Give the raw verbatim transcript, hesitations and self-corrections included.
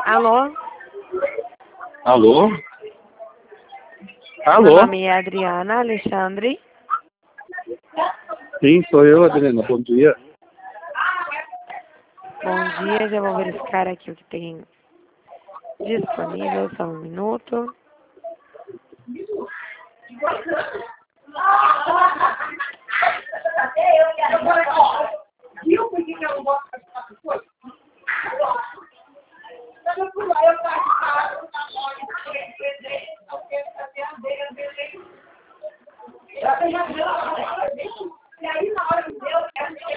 Alô? Alô? Meu Alô? nome é Adriana Alexandre. Sim, sou eu, Adriana. Bom dia. Bom dia, já vou verificar aqui o que tem disponível, só um minuto. Viu por que eu não gosto?